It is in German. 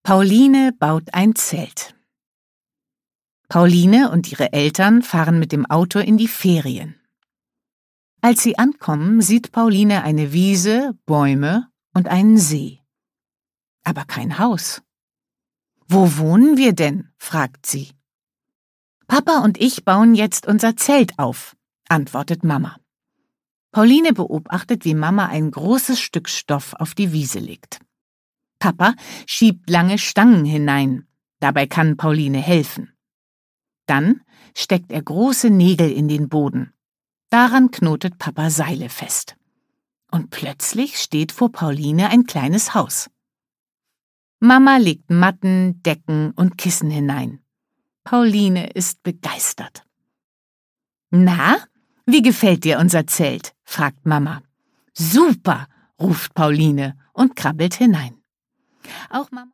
Pauline baut ein Zelt. Pauline und ihre Eltern fahren mit dem Auto in die Ferien. Als sie ankommen, sieht Pauline eine Wiese, Bäume und einen See. Aber kein Haus. »Wo wohnen wir denn?« fragt sie. »Papa und ich bauen jetzt unser Zelt auf«, antwortet Mama. Pauline beobachtet, wie Mama ein großes Stück Stoff auf die Wiese legt. Papa schiebt lange Stangen hinein, dabei kann Pauline helfen. Dann steckt er große Nägel in den Boden. Daran knotet Papa Seile fest. Und plötzlich steht vor Pauline ein kleines Haus. Mama legt Matten, Decken und Kissen hinein. Pauline ist begeistert. »Na, wie gefällt dir unser Zelt?« fragt Mama. »Super«, ruft Pauline und krabbelt hinein. Auch Mama